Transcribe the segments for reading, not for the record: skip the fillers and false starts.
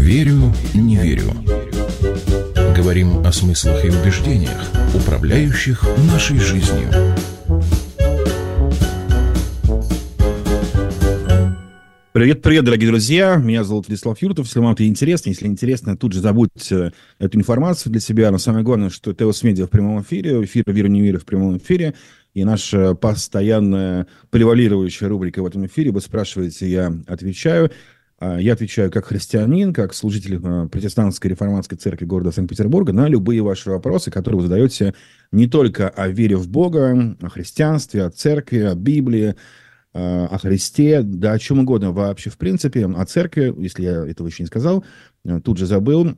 Верю, не верю. Говорим о смыслах и убеждениях, управляющих нашей жизнью. Привет, дорогие друзья. Меня зовут Владислав Юртов. Если вам это интересно, если интересно, тут же забудьте эту информацию для себя. Но самое главное, что ТОС Медиа в прямом эфире, эфир «Верю, не верю» в прямом эфире. И наша постоянная превалирующая рубрика в этом эфире. Вы спрашиваете, я отвечаю. Я отвечаю как христианин, как служитель протестантской реформатской церкви города Санкт-Петербурга на любые ваши вопросы, которые вы задаете не только о вере в Бога, о христианстве, о церкви, о Библии, о Христе, да о чем угодно вообще, в принципе, о церкви, если я этого еще не сказал, тут же забыл.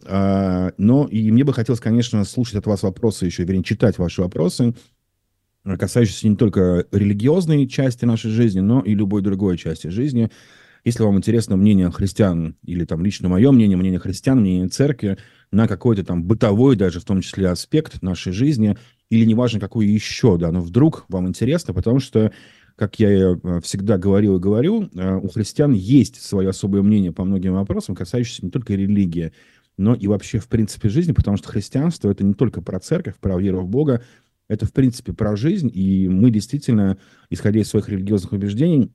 Но и мне бы хотелось, конечно, слушать от вас вопросы еще, вернее, читать ваши вопросы, касающиеся не только религиозной части нашей жизни, но и любой другой части жизни. Если вам интересно мнение христиан, или там лично мое мнение христиан, мнение церкви, на какой-то там бытовой даже, в том числе, аспект нашей жизни, или неважно какой еще, да, но вдруг вам интересно, потому что, как я всегда говорил и говорю, у христиан есть свое особое мнение по многим вопросам, касающимся не только религии, но и вообще, в принципе, жизни, потому что христианство — это не только про церковь, про веру в Бога, это, в принципе, про жизнь, и мы действительно, исходя из своих религиозных убеждений,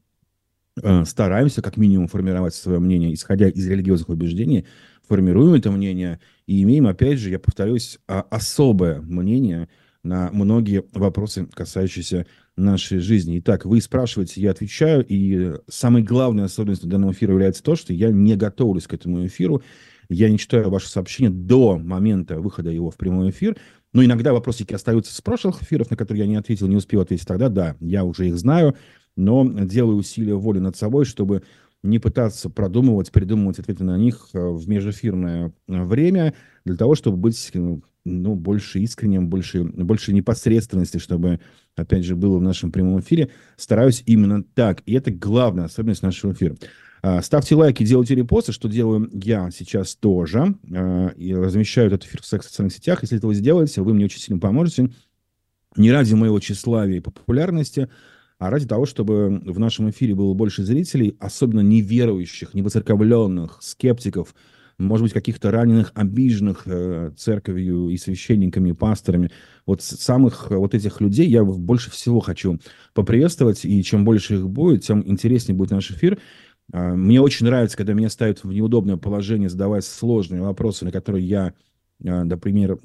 стараемся как минимум формировать свое мнение, исходя из религиозных убеждений, формируем это мнение и имеем, опять же, я повторюсь, особое мнение на многие вопросы, касающиеся нашей жизни. Итак, вы спрашиваете, я отвечаю, и самой главной особенностью данного эфира является то, что я не готовлюсь к этому эфиру, я не читаю ваши сообщения до момента выхода его в прямой эфир, но иногда вопросики остаются с прошлых эфиров, на которые я не ответил, не успел ответить тогда, да, я уже их знаю, но делаю усилия воли над собой, чтобы не пытаться придумывать ответы на них в межэфирное время, для того, чтобы быть больше искренним, больше непосредственности, чтобы, опять же, было в нашем прямом эфире. Стараюсь именно так. И это главная особенность нашего эфира. Ставьте лайки, делайте репосты, что делаю я сейчас тоже. И размещаю этот эфир в социальных сетях. Если это вы сделаете, вы мне очень сильно поможете. Не ради моего тщеславия и популярности, а ради того, чтобы в нашем эфире было больше зрителей, особенно неверующих, невоцерковленных, скептиков, может быть, каких-то раненых, обиженных церковью и священниками, и пасторами. Вот самых вот этих людей я больше всего хочу поприветствовать, и чем больше их будет, тем интереснее будет наш эфир. Мне очень нравится, когда меня ставят в неудобное положение, задавать сложные вопросы, на которые я, например,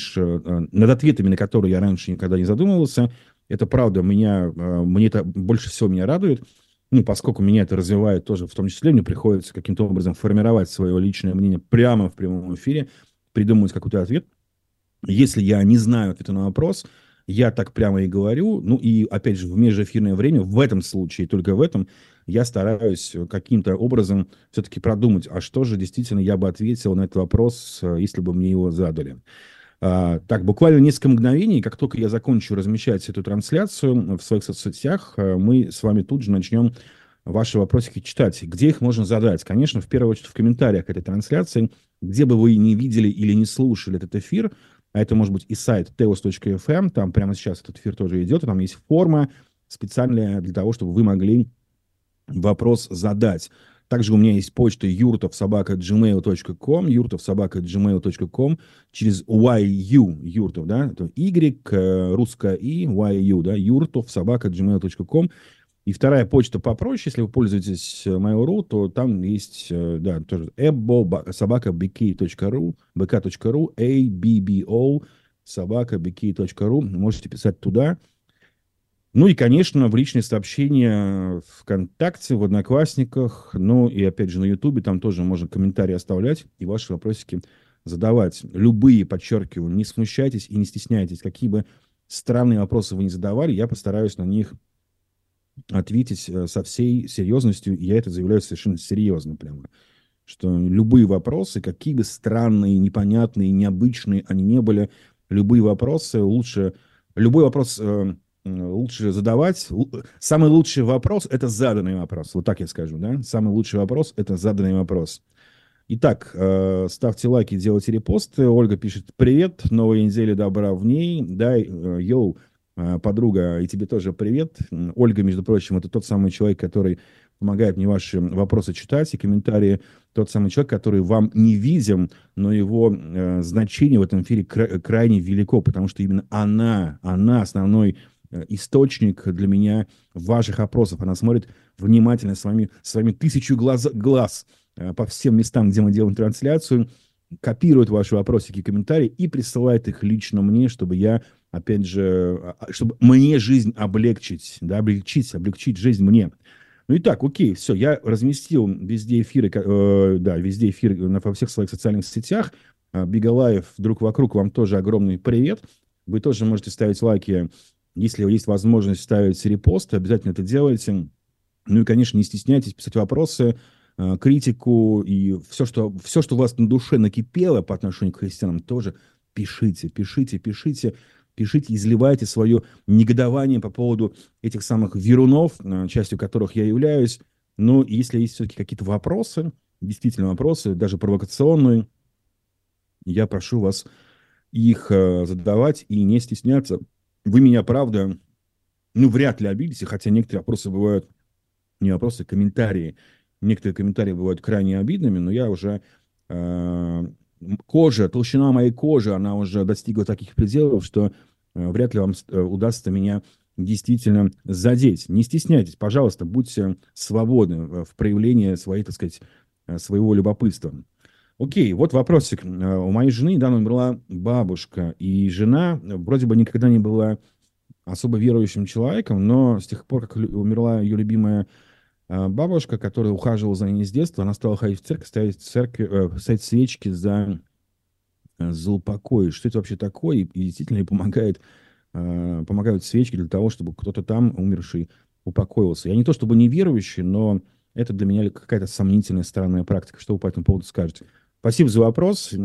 над ответами на которые я раньше никогда не задумывался. Это правда, мне это больше всего меня радует, поскольку меня это развивает тоже, в том числе, мне приходится каким-то образом формировать свое личное мнение прямо в прямом эфире, придумывать какой-то ответ. Если я не знаю ответа на вопрос, я так прямо и говорю, и, опять же, в межэфирное время, в этом случае, только в этом, я стараюсь каким-то образом все-таки продумать, а что же действительно я бы ответил на этот вопрос, если бы мне его задали. Так, буквально несколько мгновений, как только я закончу размещать эту трансляцию в своих соцсетях, мы с вами тут же начнем ваши вопросики читать. Где их можно задать? Конечно, в первую очередь в комментариях к этой трансляции, где бы вы не видели или не слушали этот эфир, а это может быть и сайт teos.fm, там прямо сейчас этот эфир тоже идет, и там есть форма специальная для того, чтобы вы могли вопрос задать. Также у меня есть почта yurtov@gmail.com, yurtov@gmail.com, через YU, Юртов, да, это Y, русское И, YU, да, yurtov@gmail.com. И вторая почта попроще, если вы пользуетесь Mail.ru, то там есть, да, тоже ebbo@bk.ru, bk.ru, abbo@bk.ru, можете писать туда. И, конечно, в личные сообщения ВКонтакте, в Одноклассниках, и, опять же, на Ютубе, там тоже можно комментарии оставлять и ваши вопросики задавать. Любые, подчеркиваю, не смущайтесь и не стесняйтесь. Какие бы странные вопросы вы ни задавали, я постараюсь на них ответить со всей серьезностью, и я это заявляю совершенно серьезно прямо. Что любые вопросы, какие бы странные, непонятные, необычные они не были, любые вопросы любой вопрос лучше задавать. Самый лучший вопрос — это заданный вопрос. Вот так я скажу, да? Самый лучший вопрос — это заданный вопрос. Итак, ставьте лайки, делайте репосты. Ольга пишет: привет, новая неделя, добра в ней. Йоу, подруга, и тебе тоже привет. Ольга, между прочим, это тот самый человек, который помогает мне ваши вопросы читать и комментарии. Тот самый человек, который вам не видим, но его значение в этом эфире крайне велико, потому что именно она основной источник для меня ваших опросов. Она смотрит внимательно своими тысячу глаз по всем местам, где мы делаем трансляцию, копирует ваши вопросики и комментарии и присылает их лично мне, чтобы я, опять же, чтобы мне жизнь облегчить, да, облегчить жизнь мне. Ну и так, окей, все, я разместил везде эфиры, везде эфиры во всех своих социальных сетях. Бигалаев, друг вокруг, вам тоже огромный привет. Вы тоже можете ставить лайки, если есть возможность ставить репосты, обязательно это делайте. Ну и, конечно, не стесняйтесь писать вопросы, критику и все, что у вас на душе накипело по отношению к христианам, тоже пишите, изливайте свое негодование по поводу этих самых верунов, частью которых я являюсь. Но если есть все-таки какие-то вопросы, действительно вопросы, даже провокационные, я прошу вас их задавать и не стесняться. Вы меня, правда, вряд ли обидите, хотя некоторые вопросы бывают, не вопросы, комментарии. Некоторые комментарии бывают крайне обидными, но я уже... толщина моей кожи, она уже достигла таких пределов, что вряд ли вам удастся меня действительно задеть. Не стесняйтесь, пожалуйста, будьте свободны в проявлении своей, так сказать, своего любопытства. Окей, вот вопросик. У моей жены недавно умерла бабушка, и жена вроде бы никогда не была особо верующим человеком, но с тех пор, как умерла ее любимая бабушка, которая ухаживала за ней с детства, она стала ходить в церковь, ставить свечки за упокой. Что это вообще такое? И действительно ей помогают свечки для того, чтобы кто-то там, умерший, упокоился. Я не то чтобы неверующий, но это для меня какая-то сомнительная странная практика. Что вы по этому поводу скажете? Спасибо за вопрос.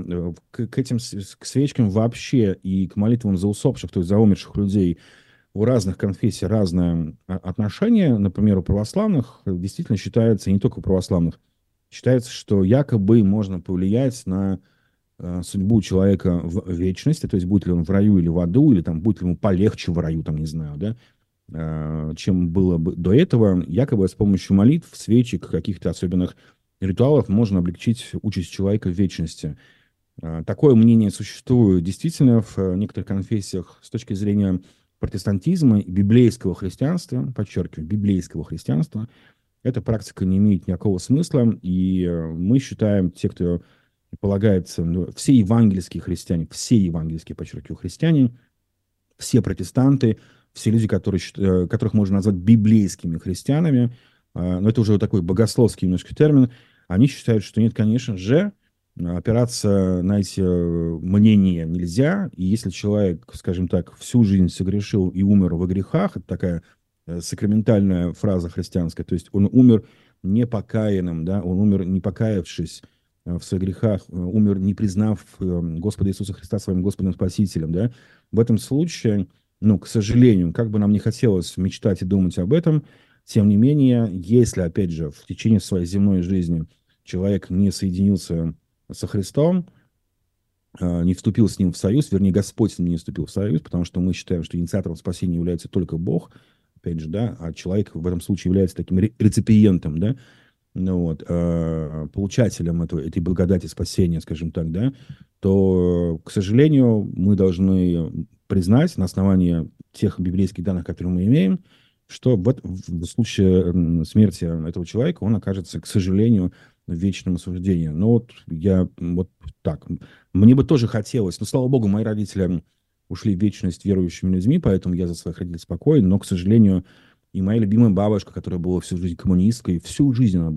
К свечкам вообще и к молитвам за усопших, то есть за умерших людей, у разных конфессий разное отношение. Например, у православных действительно считается, и не только у православных, считается, что якобы можно повлиять на судьбу человека в вечности, то есть будет ли он в раю или в аду, или там будет ли ему полегче в раю, там, не знаю, да, чем было бы до этого. Якобы с помощью молитв, свечек, каких-то особенных ритуалов можно облегчить участь человека в вечности. Такое мнение существует действительно в некоторых конфессиях с точки зрения протестантизма и библейского христианства, подчеркиваю, библейского христианства. Эта практика не имеет никакого смысла, и мы считаем, те, кто полагается, все евангельские христиане, подчеркиваю, христиане, все протестанты, все люди, которых можно назвать библейскими христианами, но это уже такой богословский немножко термин, они считают, что нет, конечно же, опираться на эти мнения нельзя, и если человек, скажем так, всю жизнь согрешил и умер во грехах, это такая сакраментальная фраза христианская, то есть он умер непокаянным, да, он умер не покаявшись в своих грехах, умер не признав Господа Иисуса Христа своим Господом Спасителем, да, в этом случае, к сожалению, как бы нам не хотелось мечтать и думать об этом, тем не менее, если, опять же, в течение своей земной жизни человек не соединился со Христом, не вступил с ним в союз, вернее, Господь с ним не вступил в союз, потому что мы считаем, что инициатором спасения является только Бог, опять же, да, а человек в этом случае является таким реципиентом, да, получателем этой благодати спасения, скажем так, да, то, к сожалению, мы должны признать на основании тех библейских данных, которые мы имеем, что в случае смерти этого человека он окажется, к сожалению, в вечном осуждении. Но так. Мне бы тоже хотелось, но, слава богу, мои родители ушли в вечность верующими людьми, поэтому я за своих родителей спокоен, но, к сожалению, и моя любимая бабушка, которая была всю жизнь коммунисткой, всю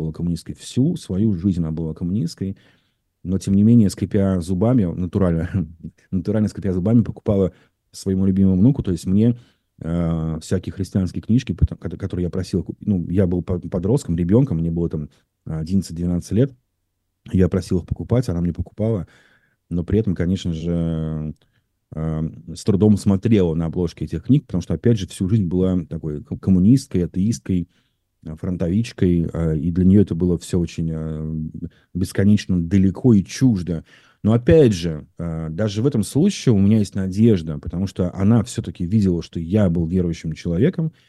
свою жизнь она была коммунисткой, но, тем не менее, скрипя зубами, натурально скрипя зубами, покупала своему любимому внуку, то есть мне, всякие христианские книжки, которые я просил, я был подростком, ребенком, мне было там 11-12 лет, я просил их покупать, она мне покупала, но при этом, конечно же, с трудом смотрела на обложки этих книг, потому что, опять же, всю жизнь была такой коммунисткой, атеисткой, фронтовичкой, и для нее это было все очень бесконечно далеко и чуждо. Но, опять же, даже в этом случае у меня есть надежда, потому что она все-таки видела, что я был верующим человеком,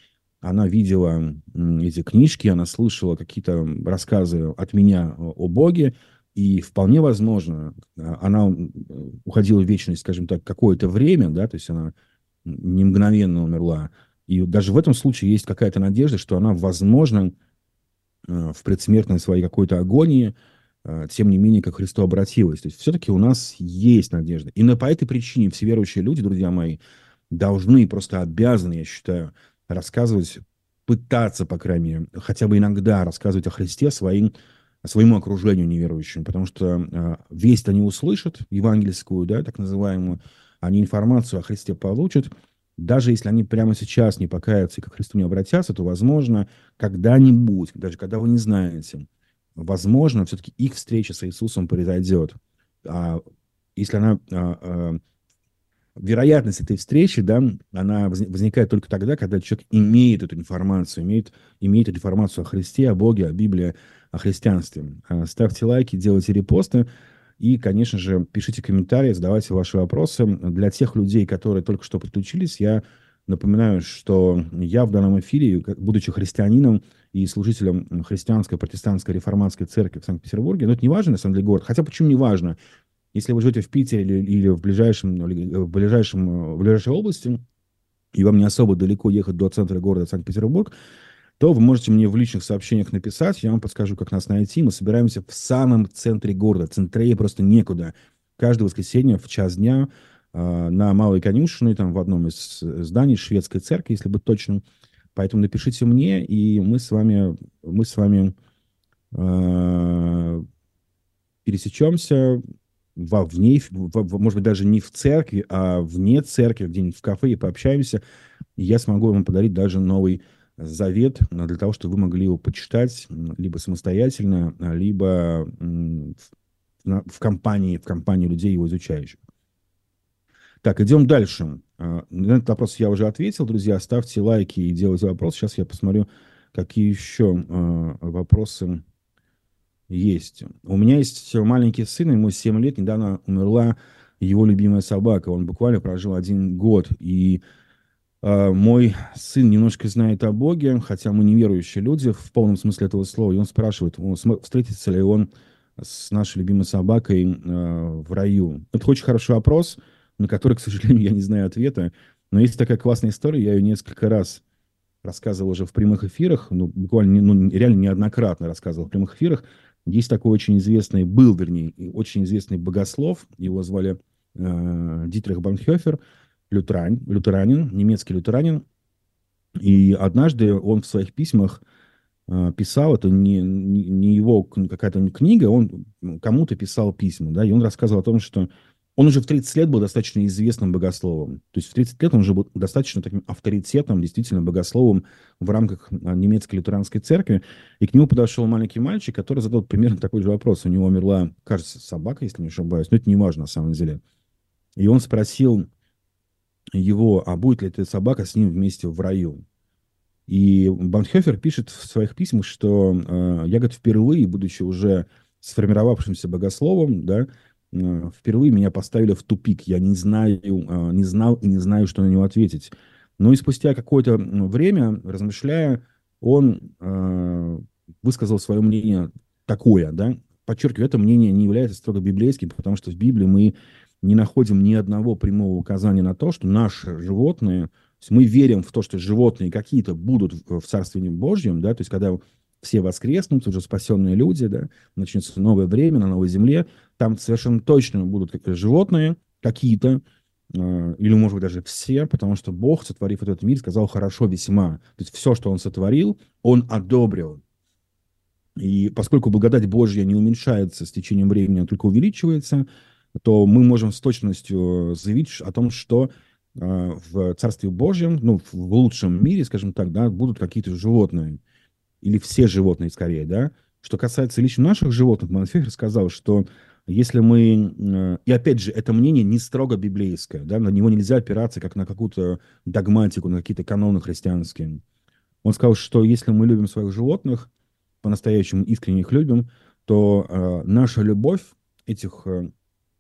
она видела эти книжки, она слышала какие-то рассказы от меня о Боге, и вполне возможно, она уходила в вечность, скажем так, какое-то время, да, то есть она не мгновенно умерла. И даже в этом случае есть какая-то надежда, что она, возможно, в предсмертной своей какой-то агонии, тем не менее, как Христу обратилась. То есть все-таки у нас есть надежда. И по этой причине все верующие люди, друзья мои, должны, просто обязаны, я считаю, рассказывать, пытаться, по крайней мере, хотя бы иногда рассказывать о Христе своему окружению неверующим, потому что весть они услышат, евангельскую, да, так называемую, они информацию о Христе получат, даже если они прямо сейчас не покаятся и к Христу не обратятся, то, возможно, когда-нибудь, даже когда вы не знаете, возможно, все-таки их встреча с Иисусом произойдет. А если она вероятность этой встречи, да, она возникает только тогда, когда человек имеет эту информацию, имеет эту информацию о Христе, о Боге, о Библии, о христианстве. Ставьте лайки, делайте репосты и, конечно же, пишите комментарии, задавайте ваши вопросы. Для тех людей, которые только что подключились, я напоминаю, что я в данном эфире, будучи христианином и служителем христианской, протестантской, реформатской церкви в Санкт-Петербурге, но это не важно, на самом деле, город, хотя почему не важно, если вы живете в Питере или в ближайшей области, и вам не особо далеко ехать до центра города Санкт-Петербург, то вы можете мне в личных сообщениях написать, я вам подскажу, как нас найти. Мы собираемся в самом центре города, центрее просто некуда. Каждое воскресенье в час дня на Малой Конюшенной, там в одном из зданий шведской церкви, если быть точным. Поэтому напишите мне, и мы с вами пересечемся может быть, даже не в церкви, а вне церкви, где-нибудь в кафе и пообщаемся. И я смогу вам подарить даже новый завет для того, чтобы вы могли его почитать либо самостоятельно, либо в компании людей, его изучающих. Так, идем дальше. На этот вопрос я уже ответил, друзья. Ставьте лайки и делайте вопросы. Сейчас я посмотрю, какие еще вопросы есть. У меня есть маленький сын, ему 7 лет, недавно умерла его любимая собака. Он буквально прожил 1 год. И мой сын немножко знает о Боге, хотя мы неверующие люди в полном смысле этого слова. И он спрашивает, встретится ли он с нашей любимой собакой в раю. Это очень хороший вопрос, на который, к сожалению, я не знаю ответа. Но есть такая классная история, я ее несколько раз рассказывал уже в прямых эфирах, буквально, реально неоднократно рассказывал в прямых эфирах. Есть такой очень известный, очень известный богослов, его звали Дитрих Бонхофер, лютеранин, немецкий лютеранин. И однажды он в своих письмах писал, это не его какая-то книга, он кому-то писал письма, да, и он рассказывал о том, что он уже в 30 лет был достаточно известным богословом. То есть в 30 лет он уже был достаточно таким авторитетом, действительно богословом в рамках немецкой лютеранской церкви. И к нему подошел маленький мальчик, который задал примерно такой же вопрос. У него умерла, кажется, собака, если не ошибаюсь, но это не важно на самом деле. И он спросил его, а будет ли эта собака с ним вместе в раю. И Бонхофер пишет в своих письмах, что я, говорит, впервые, будучи уже сформировавшимся богословом, да, впервые меня поставили в тупик. Я не знал и не знаю, что на него ответить. Но и спустя какое-то время, размышляя, он высказал свое мнение такое, да. Подчеркиваю, это мнение не является строго библейским, потому что в Библии мы не находим ни одного прямого указания на то, что наши животные, то есть мы верим в то, что животные какие-то будут в Царстве Божьем, да, то есть когда все воскреснут, уже спасенные люди, да, начнется новое время на новой земле, там совершенно точно будут какие-то животные, какие-то, или, может быть, даже все, потому что Бог, сотворив этот мир, сказал «хорошо весьма». То есть все, что Он сотворил, Он одобрил. И поскольку благодать Божья не уменьшается с течением времени, а только увеличивается, то мы можем с точностью заявить о том, что в Царстве Божьем, ну, в лучшем мире, скажем так, да, будут какие-то животные, или все животные скорее, да. Что касается лично наших животных, Бонхофер сказал, что если мы... И опять же, это мнение не строго библейское, да, на него нельзя опираться как на какую-то догматику, на какие-то каноны христианские. Он сказал, что если мы любим своих животных, по-настоящему искренне их любим, то наша любовь этих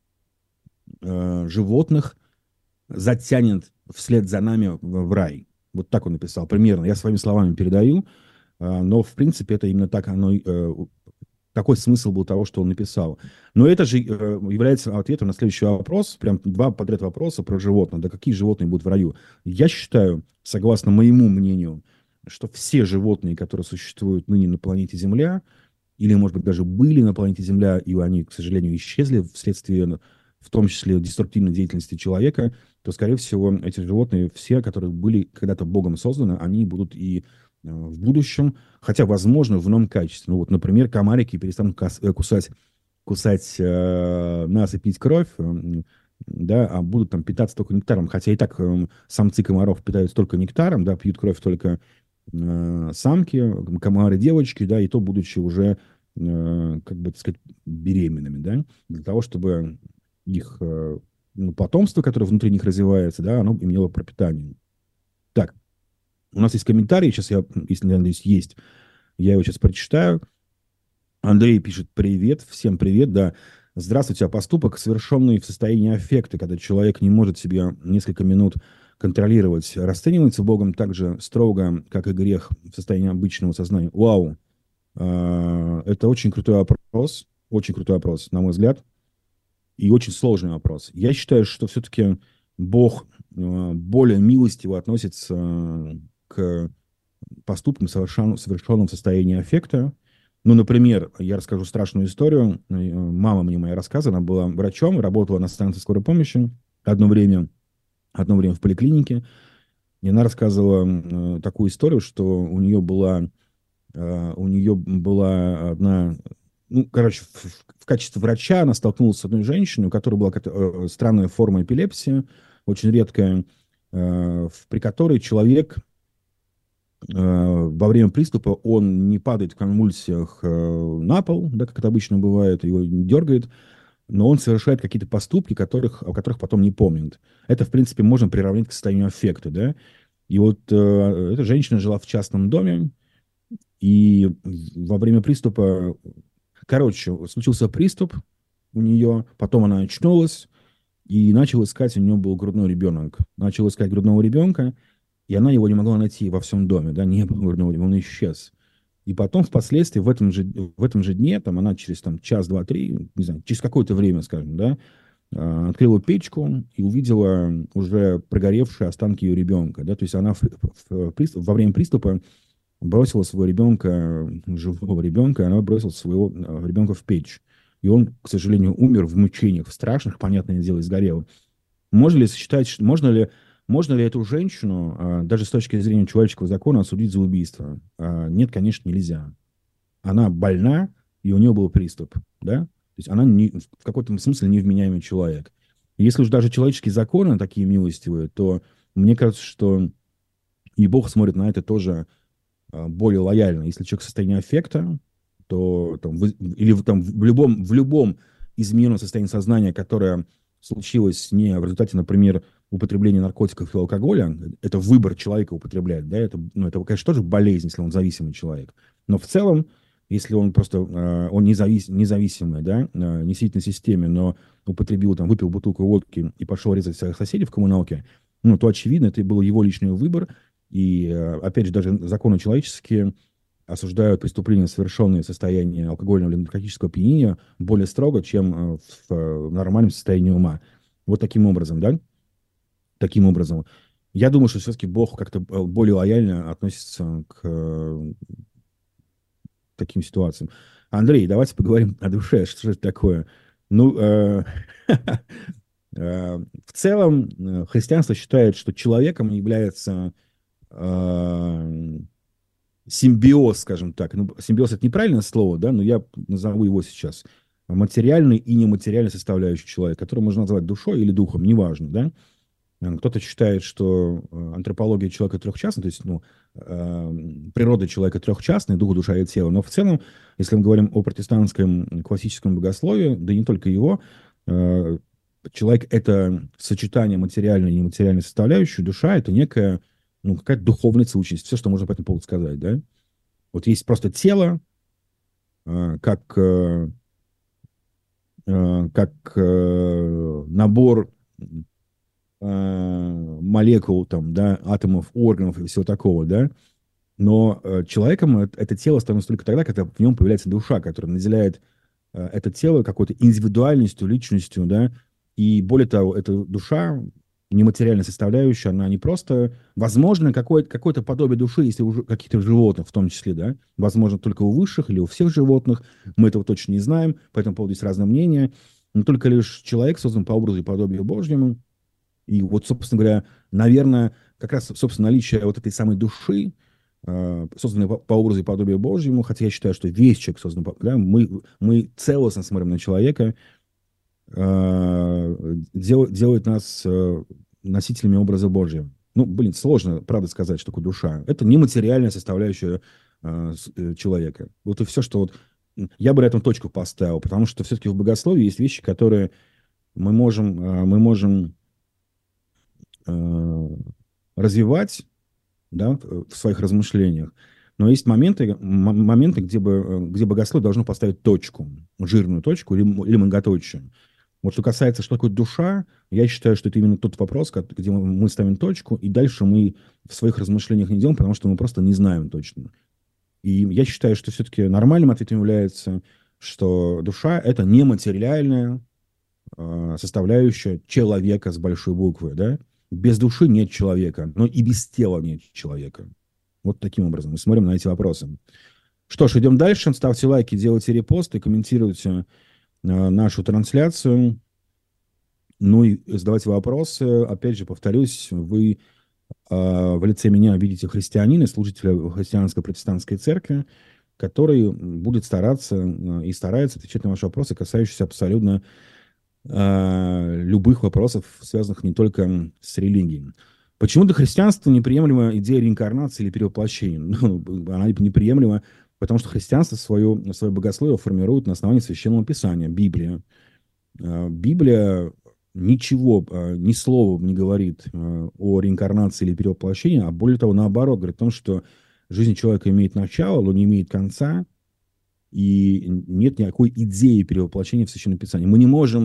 животных затянет вслед за нами в рай. Вот так он написал, примерно. Я своими словами передаю, но, в принципе, это именно так оно, такой смысл был того, что он написал. Но это же является ответом на следующий вопрос, прям два подряд вопроса про животных. Да какие животные будут в раю? Я считаю, согласно моему мнению, что все животные, которые существуют ныне на планете Земля, или, может быть, даже были на планете Земля, и они, к сожалению, исчезли вследствие, в том числе, деструктивной деятельности человека, то, скорее всего, эти животные, все, которые были когда-то Богом созданы, они будут и в будущем, хотя, возможно, в ином качестве. Ну, вот, например, комарики перестанут кусать нас и пить кровь, да, а будут там питаться только нектаром. Хотя и так самцы комаров питаются только нектаром, да, пьют кровь только самки, комары девочки, да, и то будучи уже, как бы, так сказать, беременными, да, для того, чтобы их потомство, которое внутри них развивается, да, оно имело пропитание. Так, у нас есть комментарий, сейчас я, если, надеюсь, есть, я его сейчас прочитаю. Андрей пишет: привет, всем привет, да. Здравствуйте, а поступок, совершенный в состоянии аффекта, когда человек не может себя несколько минут контролировать, расценивается Богом так же строго, как и грех в состоянии обычного сознания? Вау! Это очень крутой вопрос, на мой взгляд, и очень сложный вопрос. Я считаю, что все-таки Бог более милостиво относится к поступкам, совершенным в состоянии аффекта. Ну, например, я расскажу страшную историю. Мама мне моя рассказывала, она была врачом, работала на станции скорой помощи одно время, в поликлинике. И она рассказывала такую историю, что у нее была одна... Ну, короче, в качестве врача она столкнулась с одной женщиной, у которой была какая-то странная форма эпилепсии, очень редкая, при которой человек во время приступа он не падает в конвульсиях на пол, да, как это обычно бывает, его не дергает, но он совершает какие-то поступки, о которых потом не помнит. Это, в принципе, можно приравнять к состоянию аффекта, да. И вот эта женщина жила в частном доме, и во время приступа, короче, случился приступ у нее, потом она очнулась и начала искать, у нее был грудной ребенок. Начала искать грудного ребенка, и она его не могла найти во всем доме, да, не было грудного ребенка, он исчез. И потом, впоследствии, в этом же дне, там, она через там, час, два, три, не знаю, через какое-то время, скажем, да, открыла печку и увидела уже прогоревшие останки ее ребенка. Да, то есть она во время приступа бросила своего ребенка, живого ребенка, она бросила своего ребенка в печь. И он, к сожалению, умер в мучениях, в страшных, понятное дело, и сгорел. Можно ли считать, можно ли эту женщину, даже с точки зрения человеческого закона, осудить за убийство? Нет, конечно, нельзя. Она больна, и у нее был приступ, да? То есть она в каком-то смысле невменяемый человек. Если уж даже человеческие законы такие милостивые, то мне кажется, что и Бог смотрит на это тоже более лояльно. Если человек в состоянии аффекта, то там, или там, в любом измененном состоянии сознания, которое случилось не в результате, например, употребления наркотиков и алкоголя, это выбор человека употреблять, да, это, ну, это, конечно, тоже болезнь, если он зависимый человек. Но в целом, если он просто, он независимый, да, не сидит на системе, но употребил, там, выпил бутылку водки и пошел резать своих соседей в коммуналке, ну, то, очевидно, это был его личный выбор, и, опять же, даже законы человеческие осуждают преступления, совершенные в состоянии алкогольного или наркотического опьянения, более строго, чем в нормальном состоянии ума. Вот таким образом, да? Таким образом. Я думаю, что все-таки Бог как-то более лояльно относится к таким ситуациям. Андрей, давайте поговорим о душе. Что же это такое? Ну, в целом, христианство считает, что человеком является симбиоз, скажем так. Ну, симбиоз — это неправильное слово, да, но я назову его сейчас. Материальный и нематериальный составляющий человека, который можно назвать душой или духом, неважно, да. Кто-то считает, что антропология человека трехчастная, то есть, ну, природа человека трехчастная, дух, душа и тело. Но в целом, если мы говорим о протестантском классическом богословии, да и не только его, человек — это сочетание материальной и нематериальной составляющей, душа — это некая, ну, какая-то духовная сущность, все, что можно по этому поводу сказать, да. Вот есть просто тело, как набор молекул, там, да, атомов, органов и всего такого, да. Но человеком это тело становится только тогда, когда в нем появляется душа, которая наделяет это тело какой-то индивидуальностью, личностью, да. И более того, эта душа, нематериальная составляющая, она не просто, возможно, какое-то подобие души, если у каких-то животных в том числе, да, возможно, только у высших или у всех животных, мы этого точно не знаем, по этому поводу есть разные мнения, но только лишь человек создан по образу и подобию Божьему, и вот, собственно говоря, наверное, как раз, собственно, наличие вот этой самой души, созданной по образу и подобию Божьему, хотя я считаю, что весь человек создан, да, мы целостно смотрим на человека, делает нас носителями образа Божьего. Ну, блин, сложно, правда, сказать, что такое душа. Это нематериальная составляющая человека. Вот и все, что вот... Я бы на этом точку поставил, потому что все-таки в богословии есть вещи, которые мы можем развивать, да, в своих размышлениях. Но есть моменты, где богословие должно поставить точку, жирную точку или многоточие. Вот что касается, что такое душа, я считаю, что это именно тот вопрос, где мы ставим точку, и дальше мы в своих размышлениях не идем, потому что мы просто не знаем точно. И я считаю, что все-таки нормальным ответом является, что душа — это нематериальная составляющая человека с большой буквы, да? Без души нет человека, но и без тела нет человека. Вот таким образом мы смотрим на эти вопросы. Что ж, идем дальше. Ставьте лайки, делайте репосты, комментируйте нашу трансляцию. Ну и задавайте вопросы. Опять же, повторюсь, вы в лице меня видите христианина, служителя христианской протестантской церкви, который будет стараться и старается отвечать на ваши вопросы, касающиеся абсолютно любых вопросов, связанных не только с религией. Почему для христианства неприемлема идея реинкарнации или перевоплощения? Ну, она неприемлема, потому что христианство свое богословие формирует на основании Священного Писания, Библия. Библия ничего, ни слова не говорит о реинкарнации или перевоплощении, а более того, наоборот, говорит о том, что жизнь человека имеет начало, но не имеет конца, и нет никакой идеи перевоплощения в Священном Писании. Мы не можем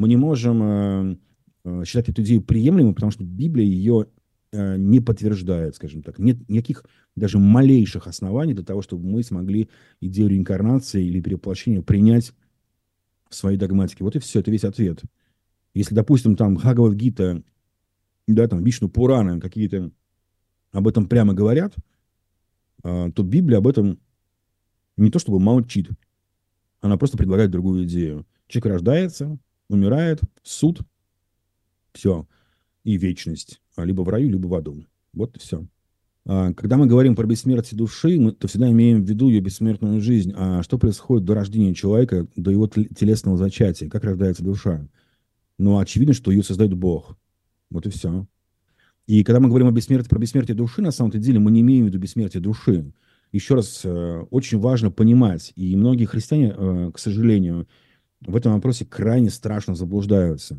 считать эту идею приемлемой, потому что Библия ее не подтверждает, скажем так. Нет никаких даже малейших оснований для того, чтобы мы смогли идею реинкарнации или перевоплощения принять в своей догматике. Вот и все, это весь ответ. Если, допустим, там Бхагавад-гита, да, там Вишну Пураны какие-то об этом прямо говорят, то Библия об этом не то чтобы молчит, она просто предлагает другую идею. Человек рождается, умирает, суд, все, и вечность. Либо в раю, либо в аду. Вот и все. Когда мы говорим про бессмертие души, мы то всегда имеем в виду ее бессмертную жизнь. А что происходит до рождения человека, до его телесного зачатия? Как рождается душа? Ну, очевидно, что ее создает Бог. Вот и все. И когда мы говорим про бессмертие души, на самом-то деле мы не имеем в виду бессмертие души. Еще раз, очень важно понимать, и многие христиане, к сожалению, в этом вопросе крайне страшно заблуждаются.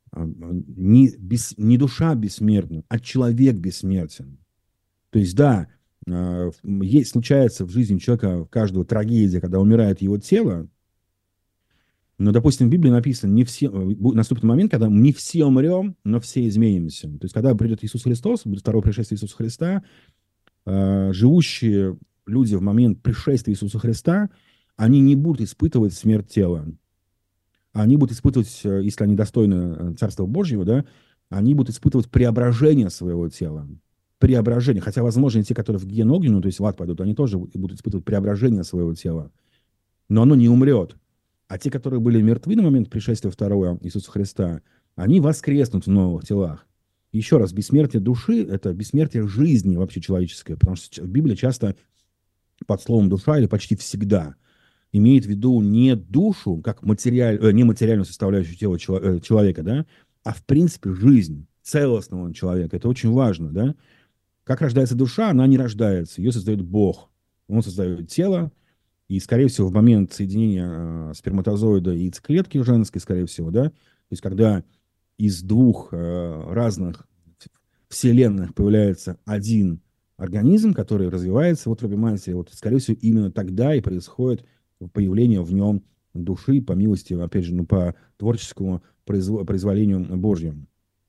Не душа бессмертна, а человек бессмертен. То есть, да, случается в жизни человека, каждого трагедия, когда умирает его тело, но, допустим, в Библии написано, наступит момент, когда не все умрем, но все изменимся. То есть, когда придет Иисус Христос, будет второе пришествие Иисуса Христа, живущие люди в момент пришествия Иисуса Христа, они не будут испытывать смерть тела. Они будут испытывать, если они достойны Царства Божьего, да, они будут испытывать преображение своего тела. Преображение. Хотя, возможно, и те, которые в гиену огненную, то есть в ад пойдут, они тоже будут испытывать преображение своего тела. Но оно не умрет. А те, которые были мертвы на момент пришествия второго Иисуса Христа, они воскреснут в новых телах. Еще раз, бессмертие души – это бессмертие жизни вообще человеческой, потому что в Библии часто под словом «душа» или почти всегда имеет в виду не душу, как нематериальную составляющую тела человека, да, а в принципе жизнь целостного человека. Это очень важно, да. Как рождается душа, она не рождается, ее создает Бог. Он создает тело, и, скорее всего, в момент соединения сперматозоида и яйцеклетки женской, скорее всего, да, то есть когда из двух разных вселенных появляется один организм, который развивается в утробе матери, вот, скорее всего, именно тогда и происходит появление в нем души, по милости, опять же, по творческому произволению Божьему.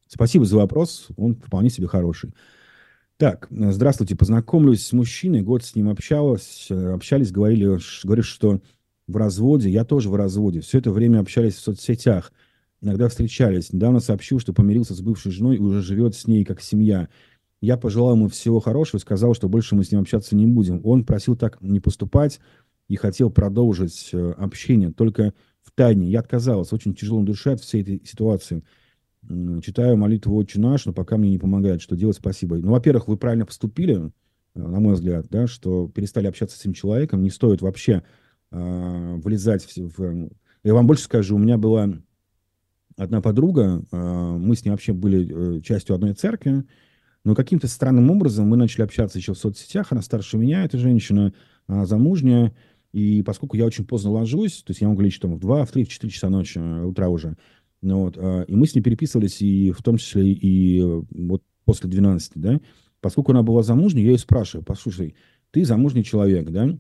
Спасибо за вопрос, он вполне себе хороший. Так, здравствуйте, познакомлюсь с мужчиной, год с ним общались, говоришь, что в разводе, я тоже в разводе. Все это время общались в соцсетях, иногда встречались. Недавно сообщил, что помирился с бывшей женой и уже живет с ней как семья. Я пожелал ему всего хорошего и сказал, что больше мы с ним общаться не будем. Он просил так не поступать и хотел продолжить общение, только в тайне. Я отказалась, очень тяжело на душе от всей этой ситуации. Читаю молитву «Отче наш», но пока мне не помогает. Что делать? Спасибо. Ну, во-первых, вы правильно поступили, на мой взгляд, да, что перестали общаться с этим человеком. Не стоит вообще влезать Я вам больше скажу, у меня была одна подруга, мы с ней вообще были частью одной церкви, но каким-то странным образом мы начали общаться еще в соцсетях. Она старше меня, эта женщина, замужняя. И поскольку я очень поздно ложусь, то есть я могу лечь там в 2, в 3, в 4 часа ночи, утра уже, ну, вот, и мы с ней переписывались, и в том числе и вот после 12, да. Поскольку она была замужней, я ее спрашиваю: послушай, ты замужний человек, да?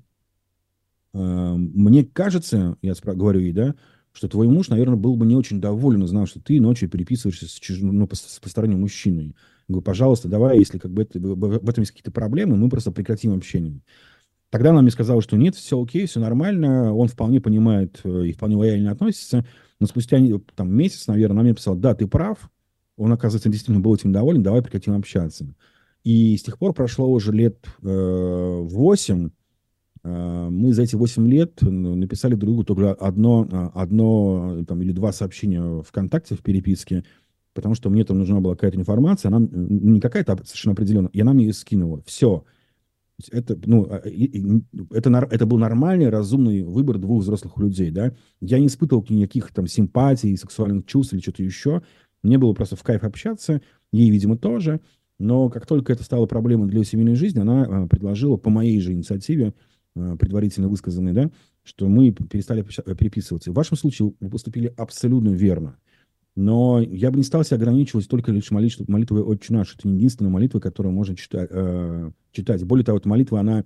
Мне кажется, говорю ей, да, что твой муж, наверное, был бы не очень доволен, узнав, что ты ночью переписываешься с посторонним мужчиной. Я говорю: пожалуйста, давай, если как бы в этом есть какие-то проблемы, мы просто прекратим общение. Тогда она мне сказала, что нет, все окей, все нормально, он вполне понимает и вполне лояльно относится. Но спустя там, месяц, наверное, она мне написала: да, ты прав, он, оказывается, действительно был этим доволен, давай прекратим общаться. И с тех пор прошло уже лет 8. Мы за эти 8 лет написали друг другу только одно там, или два сообщения ВКонтакте в переписке, потому что мне там нужна была какая-то информация, она не какая-то совершенно определенная, и она мне ее скинула. Все. Это, ну, это был нормальный, разумный выбор двух взрослых людей, да. Я не испытывал никаких там симпатий, сексуальных чувств или что-то еще. Мне было просто в кайф общаться, ей, видимо, тоже. Но как только это стало проблемой для семейной жизни, она предложила по моей же инициативе, предварительно высказанной, да, что мы перестали переписываться. В вашем случае вы поступили абсолютно верно. Но я бы не стал себя ограничивать только лишь молитвой «Отче наш». Это не единственная молитва, которую можно читать. Более того, эта молитва, она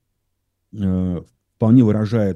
вполне выражает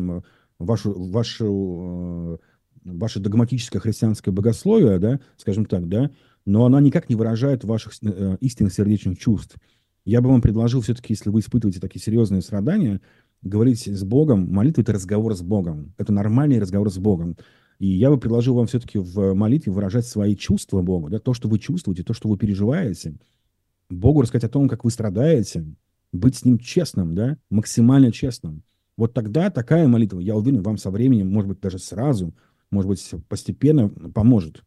ваше догматическое христианское богословие, да, скажем так, да, но она никак не выражает ваших истинных сердечных чувств. Я бы вам предложил все-таки, если вы испытываете такие серьезные страдания, говорить с Богом. Молитва – это разговор с Богом. Это нормальный разговор с Богом. И я бы предложил вам все-таки в молитве выражать свои чувства Богу, да, то, что вы чувствуете, то, что вы переживаете. Богу рассказать о том, как вы страдаете, быть с Ним честным, да, максимально честным. Вот тогда такая молитва, я уверен, вам со временем, может быть, даже сразу, может быть, постепенно поможет.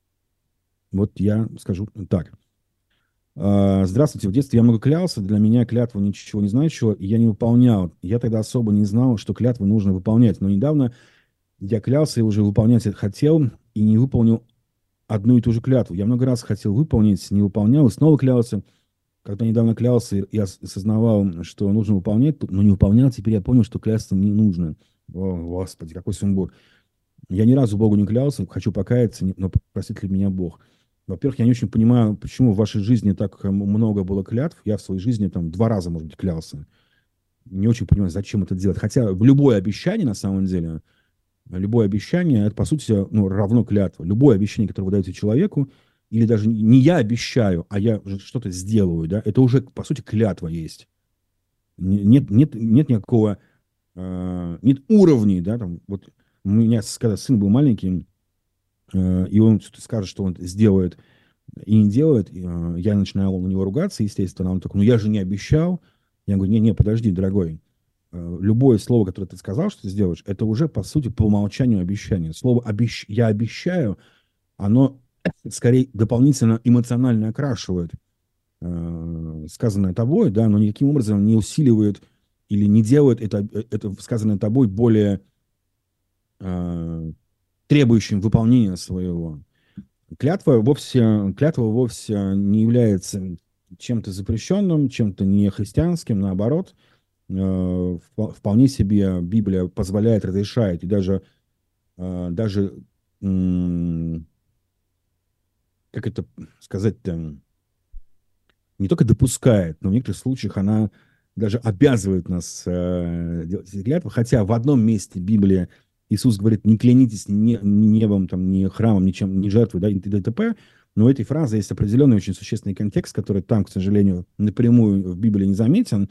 Вот я скажу так. Здравствуйте. В детстве я много клялся. Для меня клятва ничего не значила, и я не выполнял. Я тогда особо не знал, что клятвы нужно выполнять. Но недавно я клялся и уже выполнять это хотел, и не выполнил одну и ту же клятву. Я много раз хотел выполнить, не выполнял, и снова клялся. Когда недавно клялся, я осознавал, что нужно выполнять, но не выполнял. Теперь я понял, что клясться не нужно. О, Господи, какой сумбур. Я ни разу Богу не клялся, хочу покаяться, но простит ли меня Бог? Во-первых, я не очень понимаю, почему в вашей жизни так много было клятв. Я в своей жизни там 2 раза, может быть, клялся. Не очень понимаю, зачем это делать. Хотя любое обещание, на самом деле, любое обещание, это, по сути, ну, равно клятва. Любое обещание, которое вы даете человеку, или даже не я обещаю, а я что-то сделаю, да, это уже, по сути, клятва есть. Нет никакого, нет уровней, да, там, вот у меня, когда сын был маленький, и он что-то скажет, что он сделает, и не делает, я начинал на него ругаться, естественно, он такой: ну я же не обещал. Я говорю: не, подожди, дорогой, любое слово, которое ты сказал, что ты сделаешь, это уже, по сути, по умолчанию обещание. Слово «я обещаю», оно скорее дополнительно эмоционально окрашивает сказанное тобой, да, но никаким образом не усиливает или не делает это сказанное тобой более требующим выполнения своего. Клятва вовсе не является чем-то запрещенным, чем-то не христианским, наоборот. Вполне себе Библия позволяет, разрешает и даже как это сказать-то, не только допускает, но в некоторых случаях она даже обязывает нас делать эти клятвы. Хотя в одном месте Библия Иисус говорит: не клянитесь ни небом, там, ни храмом, ничем, ни жертвой, да, и т.д. и т.п. Но у этой фразы есть определенный очень существенный контекст, который там, к сожалению, напрямую в Библии не заметен.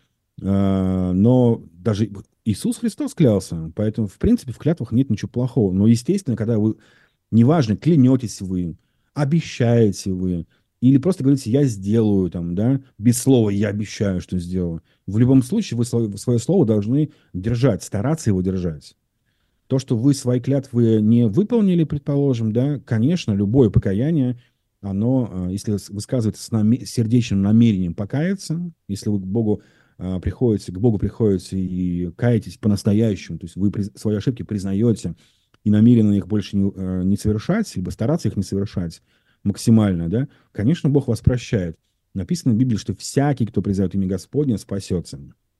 Но даже Иисус Христос клялся, поэтому, в принципе, в клятвах нет ничего плохого. Но, естественно, когда вы, неважно, клянетесь вы, обещаете вы, или просто говорите, я сделаю, там, да, без слова я обещаю, что сделаю. В любом случае вы свое слово должны держать, стараться его держать. То, что вы свои клятвы не выполнили, предположим, да, конечно, любое покаяние, оно, если высказывается с сердечным намерением покаяться, если вы к Богу приходите и каетесь по-настоящему, то есть вы свои ошибки признаете и намеренно их больше не совершать, либо стараться их не совершать максимально, да, конечно, Бог вас прощает. Написано в Библии, что всякий, кто призовет имя Господне, спасется.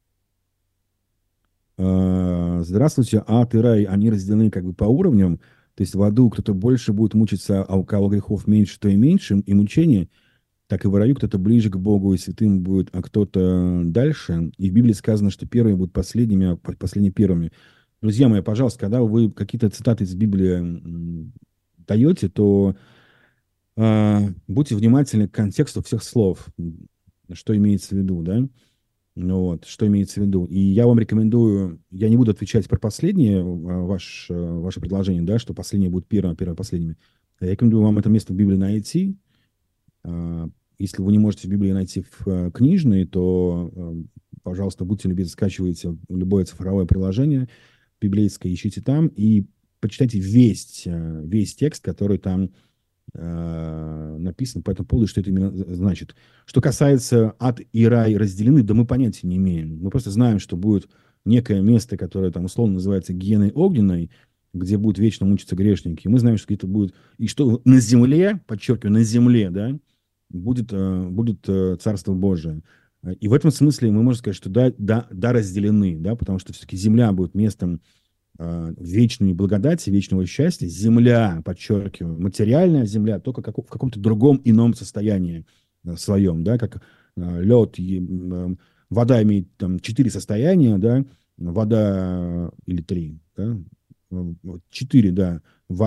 Здравствуйте, ад и рай, они разделены как бы по уровням, то есть в аду кто-то больше будет мучиться, а у кого грехов меньше, то и меньше, и мучения, так и в раю кто-то ближе к Богу и святым будет, а кто-то дальше. И в Библии сказано, что первые будут последними, а последние первыми. Друзья мои, пожалуйста, когда вы какие-то цитаты из Библии даете, то будьте внимательны к контексту всех слов, что имеется в виду, да? Ну вот, что имеется в виду. И я вам рекомендую, я не буду отвечать про последнее ваше предложение, да, что последнее будет первым, а первое последними. Я рекомендую вам это место в Библии найти. Если вы не можете в Библии найти в книжной, то, пожалуйста, будьте любезны, скачивайте любое цифровое приложение библейское, ищите там и почитайте весь текст, который там написано по этому поводу, что это именно значит. Что касается ад и рай разделены, да мы понятия не имеем. Мы просто знаем, что будет некое место, которое там условно называется гиеной огненной, где будут вечно мучиться грешники. И мы знаем, что где-то будет, и что на земле, подчеркиваю, на земле, да, будет Царство Божие. И в этом смысле мы можем сказать, что да, разделены, да, потому что все-таки земля будет местом вечной благодати, вечного счастья. Земля, подчеркиваю, материальная земля, только в каком-то другом ином состоянии своем, да, как лед, вода имеет там 4 состояния, да, вода или 3, да, 4, да,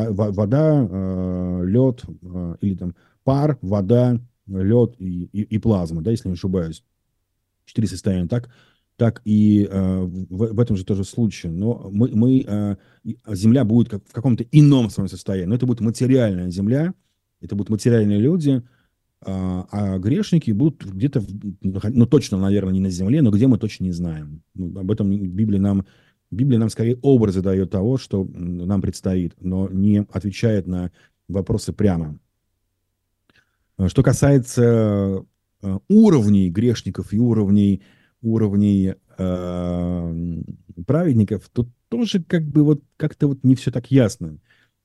вода, лед или там пар, вода, лед и плазма, да, если не ошибаюсь. 4 состояния, так и в этом же тоже случае. Но Земля будет в каком-то ином своем состоянии. Но это будет материальная Земля, это будут материальные люди, а грешники будут где-то, ну, точно, наверное, не на Земле, но где мы точно не знаем. Об этом Библия нам скорее образы дает того, что нам предстоит, но не отвечает на вопросы прямо. Что касается уровней грешников и уровней праведников, то тоже как бы вот как-то вот не все так ясно.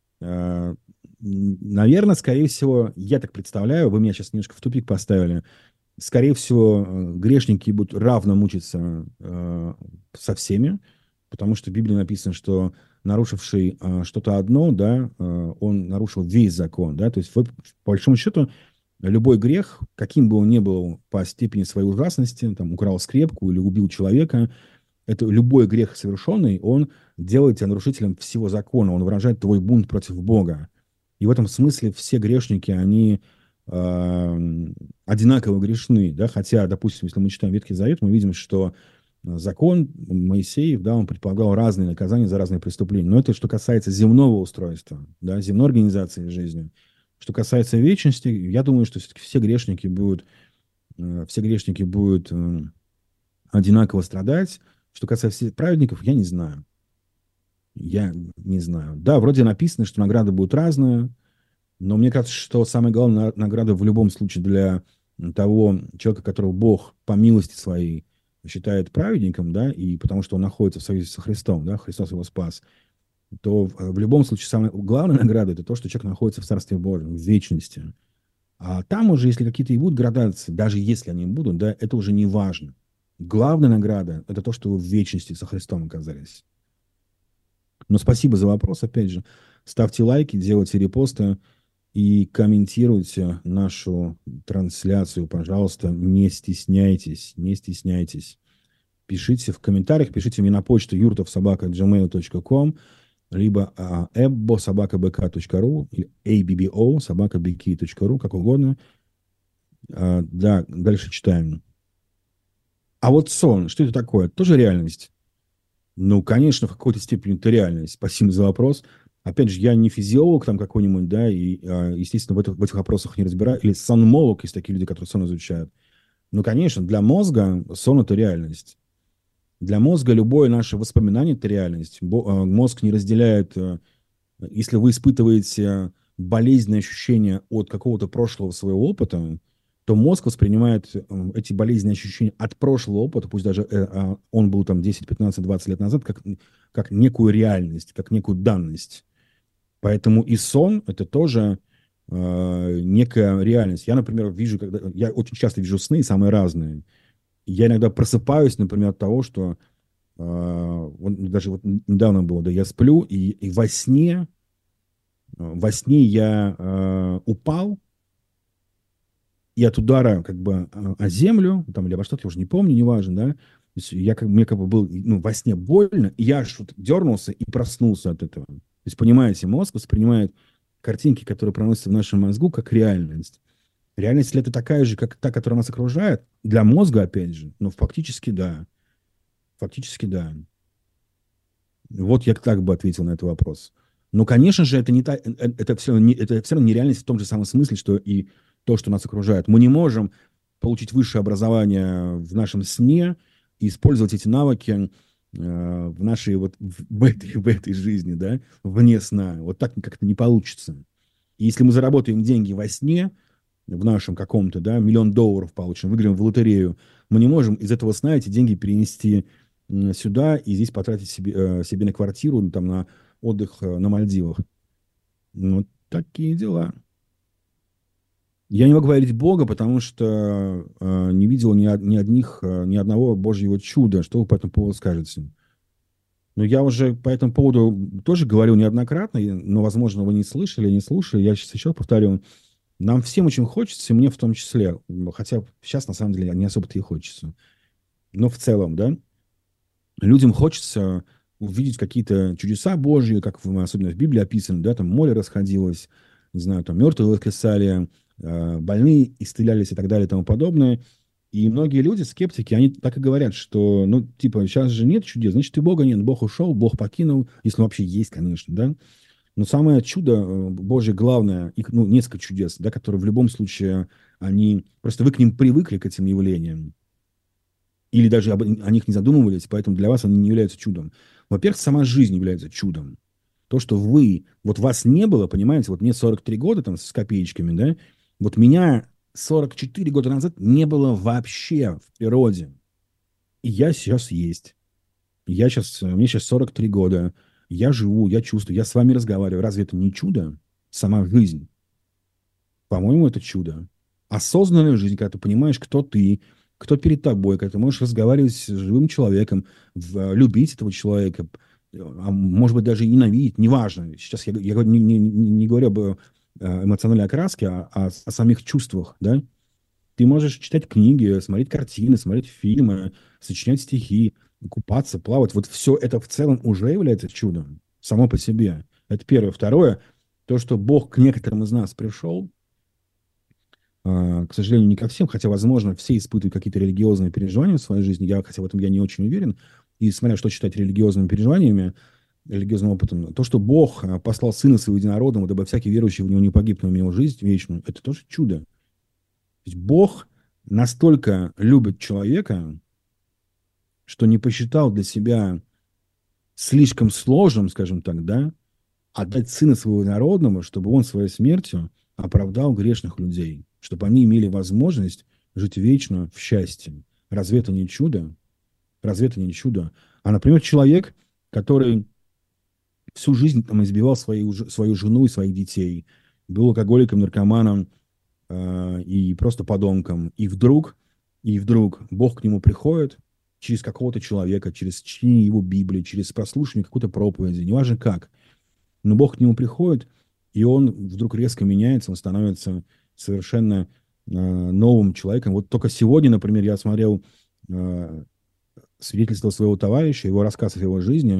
Наверное, скорее всего, я так представляю, вы меня сейчас немножко в тупик поставили, скорее всего, грешники будут равно мучиться со всеми, потому что в Библии написано, что нарушивший что-то одно, да, он нарушил весь закон, да, то есть по большому счету любой грех, каким бы он ни был по степени своей ужасности, там, украл скрепку или убил человека, это любой грех совершенный, он делает тебя нарушителем всего закона, он выражает твой бунт против Бога. И в этом смысле все грешники, они одинаково грешны, да, хотя, допустим, если мы читаем Ветхий Завет, мы видим, что закон Моисеев, да, он предполагал разные наказания за разные преступления. Но это что касается земного устройства, да, земной организации жизни. Что касается вечности, я думаю, что все-таки все грешники будут одинаково страдать. Что касается всех праведников, я не знаю. Я не знаю. Да, вроде написано, что награды будут разные, но мне кажется, что самая главная награда в любом случае для того человека, которого Бог по милости своей считает праведником, да, и потому что он находится в союзе со Христом, да, Христос его спас, то в любом случае самая главная награда – это то, что человек находится в Царстве Божьем, в вечности. А там уже, если какие-то и будут градации, даже если они будут, да, это уже не важно. Главная награда – это то, что вы в вечности со Христом оказались. Но спасибо за вопрос, опять же. Ставьте лайки, делайте репосты и комментируйте нашу трансляцию, пожалуйста. Не стесняйтесь, не стесняйтесь. Пишите в комментариях, пишите мне на почту yurtov@gmail.com. либо ebbo@bk.ru или abbo@bk.ru, как угодно. Да, дальше читаем. А вот сон, что это такое? Тоже реальность? Ну, конечно, в какой-то степени это реальность. Спасибо за вопрос. Опять же, я не физиолог там какой-нибудь, да, и, естественно, в этих вопросах не разбираю. Или сонмолог, есть такие люди, которые сон изучают. Ну, конечно, для мозга сон – это реальность. Для мозга любое наше воспоминание – это реальность. Мозг не разделяет, если вы испытываете болезненные ощущения от какого-то прошлого своего опыта, то мозг воспринимает эти болезненные ощущения от прошлого опыта, пусть даже он был там 10, 15, 20 лет назад, как некую реальность, как некую данность. Поэтому и сон – это тоже некая реальность. Я, например, я очень часто вижу сны, самые разные. Я иногда просыпаюсь, например, от того, что даже вот недавно было, да, я сплю, и во сне я упал, и от удара как бы о землю, там, или обо что-то, я уже не помню, неважно, да, то есть мне как бы было, ну, во сне больно, и я аж вот дернулся и проснулся от этого. То есть, понимаете, мозг воспринимает картинки, которые проносятся в нашем мозгу, как реальность. Реальность ли это такая же, как та, которая нас окружает? Для мозга, опять же, ну, фактически да. Фактически да. Вот я так бы ответил на этот вопрос. Но, конечно же, это все равно это все равно нереальность в том же самом смысле, что и то, что нас окружает. Мы не можем получить высшее образование в нашем сне и использовать эти навыки в нашей в этой жизни, да, вне сна. Вот так как-то не получится. И если мы заработаем деньги во сне, в нашем каком-то, да, $1 000 000 получим, выиграем в лотерею, мы не можем из этого сна эти деньги перенести сюда и здесь потратить себе на квартиру, ну, там, на отдых на Мальдивах. Ну, такие дела. Я не могу верить в Бога, потому что не видел ни одного Божьего чуда. Что вы по этому поводу скажете? Но я уже по этому поводу тоже говорил неоднократно, но, возможно, вы не слышали, не слушали. Я сейчас еще повторю. Нам всем очень хочется, и мне в том числе. Хотя сейчас, на самом деле, не особо-то и хочется. Но в целом, да, людям хочется увидеть какие-то чудеса Божьи, как особенно в Библии описано, да, там море расходилось, не знаю, там мертвые воскресали, больные исцелялись и так далее и тому подобное. И многие люди, скептики, они так и говорят, что, ну, типа, сейчас же нет чудес, значит, и Бога нет, Бог ушел, Бог покинул, если он вообще есть, конечно, да. Но самое чудо Божье главное, их, ну, несколько чудес, да, которые в любом случае, просто вы к ним привыкли, к этим явлениям, или даже о них не задумывались, поэтому для вас они не являются чудом. Во-первых, сама жизнь является чудом. То, что вот вас не было, понимаете, вот мне 43 года там с копеечками, да, вот меня 44 года назад не было вообще в природе. И я сейчас есть. Мне сейчас 43 года. Я живу, я чувствую, я с вами разговариваю. Разве это не чудо? Сама жизнь. По-моему, это чудо. Осознанная жизнь, когда ты понимаешь, кто перед тобой, когда ты можешь разговаривать с живым человеком, любить этого человека, а может быть, даже и ненавидеть, неважно. Сейчас я не говорю об эмоциональной окраске, о самих чувствах, да? Ты можешь читать книги, смотреть картины, смотреть фильмы, сочинять стихи, купаться, плавать. Вот все это в целом уже является чудом само по себе. Это первое. Второе, то, что Бог к некоторым из нас пришел, к сожалению, не ко всем, хотя, возможно, все испытывают какие-то религиозные переживания в своей жизни, хотя в этом я не очень уверен. И смотря что считать религиозными переживаниями, религиозным опытом, то, что Бог послал Сына Своего Единородного, дабы всякий верующий в Него не погиб, но имел жизнь вечную, это тоже чудо. То есть Бог настолько любит человека, что не посчитал для себя слишком сложным, скажем так, да, отдать Сына Своего Народного, чтобы Он своей смертью оправдал грешных людей, чтобы они имели возможность жить вечно в счастье. Разве это не чудо? Разве это не чудо? А, например, человек, который всю жизнь там избивал свою жену и своих детей, был алкоголиком, наркоманом и просто подонком. И вдруг Бог к нему приходит через какого-то человека, через чтение его Библии, через прослушивание какой-то проповеди, неважно как. Но Бог к нему приходит, и он вдруг резко меняется, он становится совершенно новым человеком. Вот только сегодня, например, я смотрел свидетельство своего товарища, его рассказ о его жизни,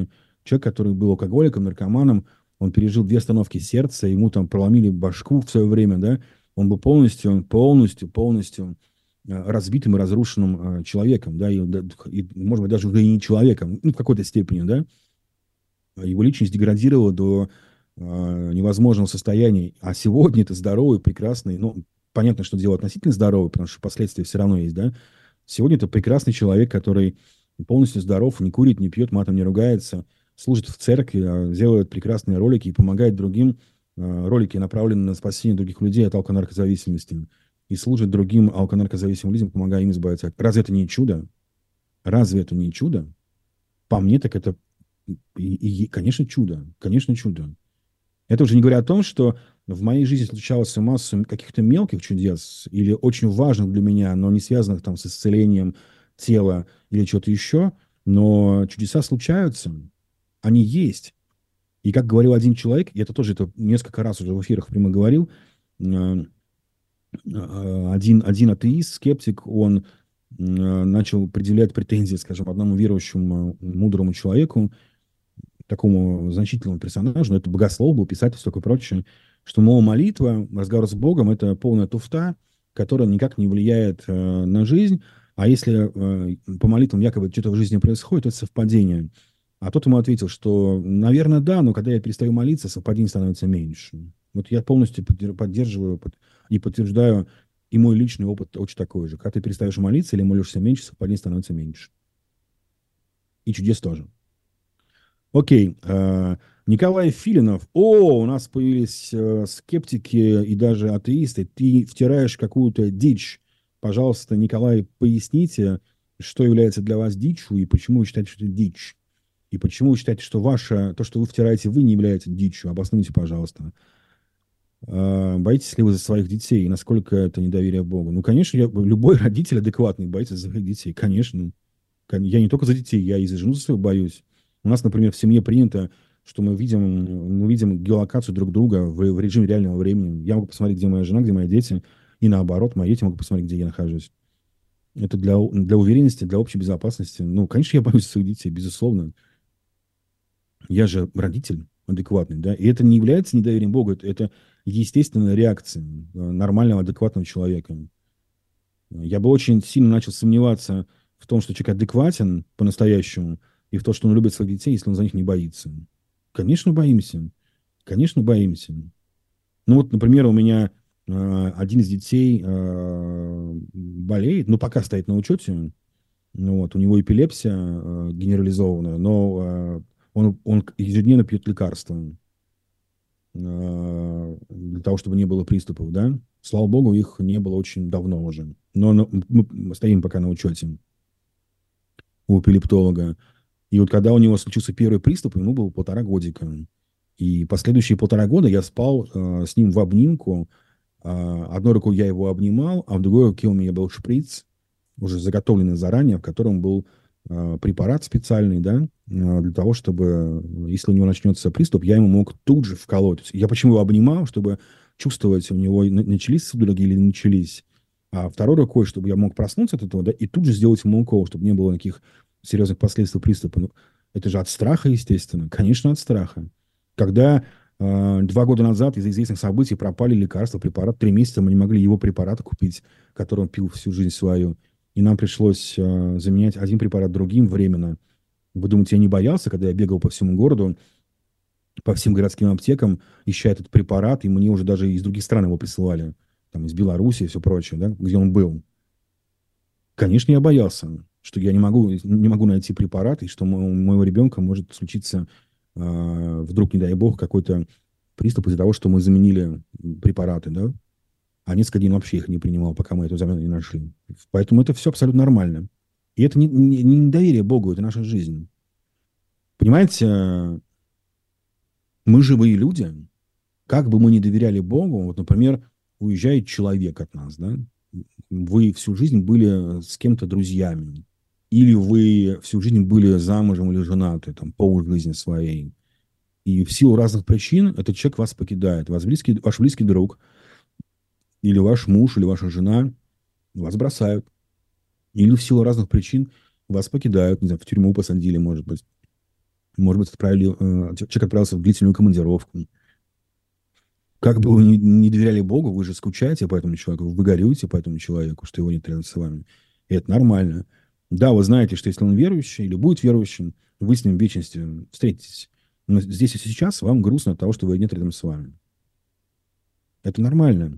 Человек, который был алкоголиком, наркоманом, он пережил 2 остановки сердца, ему там проломили башку в свое время, да, он был полностью разбитым и разрушенным человеком, да, и, может быть, даже уже и не человеком, ну, в какой-то степени, да. Его личность деградировала до невозможного состояния. А сегодня это здоровый, прекрасный, ну, понятно, что дело относительно здоровый, потому что последствия все равно есть, да. Сегодня это прекрасный человек, который полностью здоров, не курит, не пьет, матом не ругается, служит в церкви, делает прекрасные ролики и помогает другим. Ролики направлены на спасение других людей от алконаркозависимости. И служит другим алконаркозависимым людям, помогая им избавиться. Разве это не чудо? Разве это не чудо? По мне, так это, конечно, чудо. Конечно, чудо. Это уже не говоря о том, что в моей жизни случалась масса каких-то мелких чудес или очень важных для меня, но не связанных там с исцелением тела или что-то еще. Но чудеса случаются, они есть. И как говорил один человек, я это несколько раз уже в эфирах прямо говорил, один атеист, скептик, он начал предъявлять претензии, скажем, одному верующему, мудрому человеку, такому значительному персонажу, но это богослов был, писатель, все такое прочее, что, мол, молитва, разговор с Богом — это полная туфта, которая никак не влияет на жизнь, а если по молитвам якобы что-то в жизни происходит, это совпадение. А тот ему ответил, что, наверное, да, но когда я перестаю молиться, совпадений становится меньше. Вот я полностью поддерживаю и подтверждаю, и мой личный опыт очень такой же. Когда ты перестаешь молиться или молишься меньше, совпадений становится меньше. И чудес тоже. Окей. Николай Филинов. У нас появились скептики и даже атеисты. Ты втираешь какую-то дичь. Пожалуйста, Николай, поясните, что является для вас дичью и почему вы считаете, что это дичь. И почему вы считаете, что то, что вы втираете, вы не является дичью? Обоснуйте, пожалуйста. Боитесь ли вы за своих детей? И насколько это недоверие Богу? Ну, конечно, любой родитель адекватный боится за своих детей. Конечно. Я не только за детей, я и за жену свою боюсь. У нас, например, в семье принято, что мы видим геолокацию друг друга в режиме реального времени. Я могу посмотреть, где моя жена, где мои дети, и наоборот, мои дети могут посмотреть, где я нахожусь. Это для уверенности, для общей безопасности. Ну, конечно, я боюсь своих детей, безусловно. Я же родитель адекватный, да, и это не является недоверием Богу, это естественная реакция нормального, адекватного человека. Я бы очень сильно начал сомневаться в том, что человек адекватен по-настоящему, и в том, что он любит своих детей, если он за них не боится. Конечно, боимся. Конечно, боимся. Ну вот, например, у меня один из детей болеет, ну, пока стоит на учете. Ну, вот, у него эпилепсия генерализованная, но он ежедневно пьет лекарства для того, чтобы не было приступов, да. Слава богу, их не было очень давно уже. Но мы стоим пока на учете у эпилептолога. И вот когда у него случился первый приступ, ему было 1,5 годика. И последующие 1,5 года я спал с ним в обнимку. Одной рукой я его обнимал, а в другой руке у меня был шприц, уже заготовленный заранее, в котором был препарат специальный, да, для того, чтобы, если у него начнется приступ, я ему мог тут же вколоть. Я почему его обнимал, чтобы чувствовать, у него начались судороги или не начались. А второй рукой, чтобы я мог проснуться от этого, да, и тут же сделать ему укол, чтобы не было никаких серьезных последствий приступа. Ну, это же от страха, естественно. Конечно, от страха. Когда 2 года назад из-за известных событий пропали лекарства, препарат, 3 месяца мы не могли его препарат купить, который он пил всю жизнь свою. И нам пришлось заменять один препарат другим временно. Вы думаете, я не боялся, когда я бегал по всему городу, по всем городским аптекам, ища этот препарат, и мне уже даже из других стран его присылали, там, из Беларуси и все прочее, да, где он был. Конечно, я боялся, что я не могу найти препарат, и что у моего ребенка может случиться вдруг, не дай бог, какой-то приступ из-за того, что мы заменили препараты, да. А несколько дней вообще их не принимал, пока мы эту замену не нашли. Поэтому это все абсолютно нормально. И это не недоверие Богу, это наша жизнь. Понимаете, мы живые люди. Как бы мы ни доверяли Богу, вот, например, уезжает человек от нас, да, вы всю жизнь были с кем-то друзьями, или вы всю жизнь были замужем или женаты, там, полжизни своей, и в силу разных причин этот человек вас покидает, ваш близкий друг, или ваш муж, или ваша жена вас бросают. Или в силу разных причин вас покидают. Не знаю, в тюрьму посадили, может быть. Может быть, человек отправился в длительную командировку. Как бы вы не доверяли Богу, вы же скучаете по этому человеку, вы горюете по этому человеку, что его нет рядом с вами. И это нормально. Да, вы знаете, что если он верующий или будет верующим, вы с ним в вечности встретитесь. Но здесь и сейчас вам грустно от того, что его нет рядом с вами. Это нормально.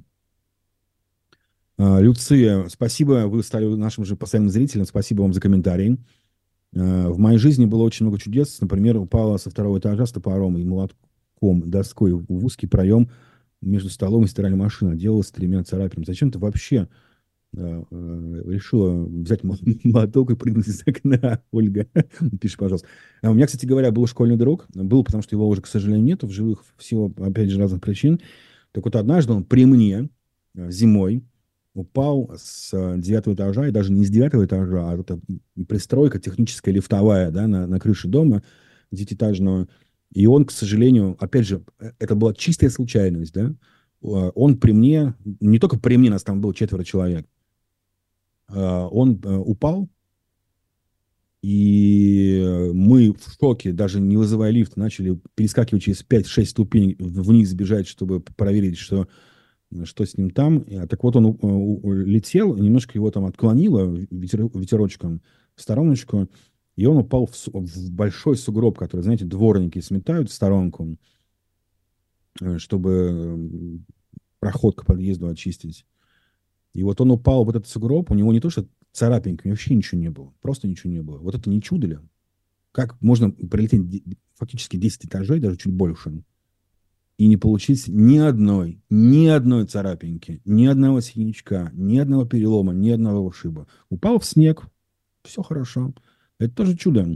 Люция, спасибо, вы стали нашим же постоянным зрителем, спасибо вам за комментарии. В моей жизни было очень много чудес. Например, упала со второго этажа с топором и молотком, доской в узкий проем между столом и стиральной машиной. Отделалась 3 царапинами. Зачем ты вообще решила взять молоток и прыгнуть из окна, Ольга? Пиши, пожалуйста. У меня, кстати говоря, был школьный друг. Был, потому что его уже, к сожалению, нету в живых в силу, опять же, разных причин. Так вот, однажды он при мне зимой упал с 9 этажа, и даже не с 9 этажа, а это пристройка техническая лифтовая, да, на крыше дома 9-этажного. И он, к сожалению, опять же, это была чистая случайность, да, он при мне, не только при мне, нас там было 4 человек, он упал, и мы в шоке, даже не вызывая лифт, начали перескакивать через 5-6 ступеней вниз, бежать, чтобы проверить, что с ним там. Так вот, он летел, немножко его там отклонило ветерочком в стороночку, и он упал в большой сугроб, который, знаете, дворники сметают в сторонку, чтобы проход к подъезду очистить. И вот он упал в этот сугроб, у него не то что царапинки, вообще ничего не было, просто ничего не было. Вот это не чудо ли? Как можно пролететь фактически 10 этажей, даже чуть больше, и не получить ни одной царапинки, ни одного синячка, ни одного перелома, ни одного ушиба. Упал в снег, все хорошо. Это тоже чудо.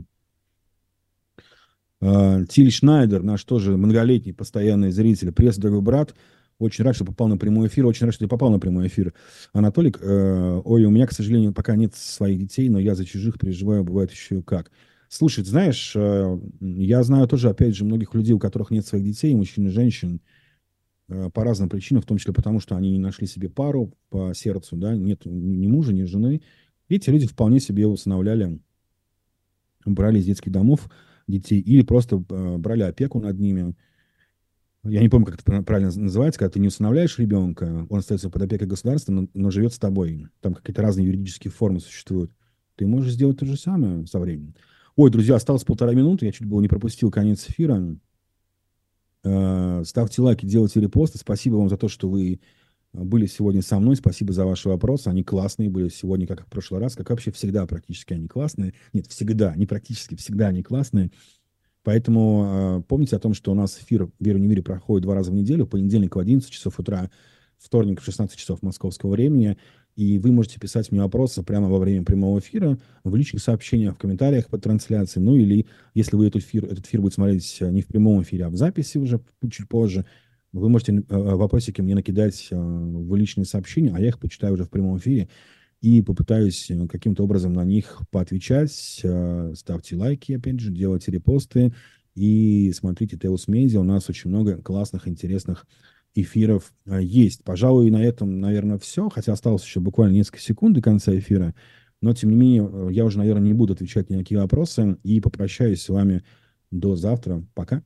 Тиль Шнайдер, наш тоже многолетний постоянный зритель, приветствую, дорогой брат. Очень рад, что попал на прямой эфир. Очень рад, что ты попал на прямой эфир. Анатолик, ой, у меня, к сожалению, пока нет своих детей, но я за чужих переживаю, бывает еще и как. Слушай, ты знаешь, я знаю тоже, опять же, многих людей, у которых нет своих детей, мужчин и женщин, по разным причинам, в том числе потому, что они не нашли себе пару по сердцу, да, нет ни мужа, ни жены. Эти люди вполне себе усыновляли, брали из детских домов детей или просто брали опеку над ними. Я не помню, как это правильно называется, когда ты не усыновляешь ребенка, он остается под опекой государства, но живет с тобой. Там какие-то разные юридические формы существуют. Ты можешь сделать то же самое со временем. Ой, друзья, осталось 1,5 минуты, я чуть было не пропустил конец эфира. Ставьте лайки, делайте репосты. Спасибо вам за то, что вы были сегодня со мной. Спасибо за ваши вопросы. Они классные были сегодня, как и в прошлый раз, как вообще всегда практически они классные. Нет, всегда, не практически, всегда они классные. Поэтому помните о том, что у нас эфир «Верю, не верю» проходит 2 раза в неделю. Понедельник в 11 часов утра, вторник в 16 часов московского времени. И вы можете писать мне вопросы прямо во время прямого эфира, в личных сообщениях, в комментариях под трансляцией. Ну или если вы этот эфир будете смотреть не в прямом эфире, а в записи уже чуть позже, вы можете вопросики мне накидать в личные сообщения, а я их почитаю уже в прямом эфире и попытаюсь каким-то образом на них поотвечать. Ставьте лайки, опять же, делайте репосты и смотрите Теос Медиа. У нас очень много классных, интересных эфиров есть. Пожалуй, на этом, наверное, все, хотя осталось еще буквально несколько секунд до конца эфира, но, тем не менее, я уже, наверное, не буду отвечать ни на какие вопросы и попрощаюсь с вами до завтра. Пока.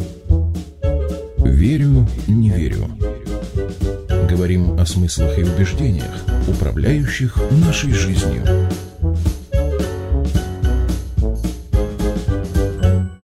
Верю, не верю. Говорим о смыслах и убеждениях, управляющих нашей жизнью.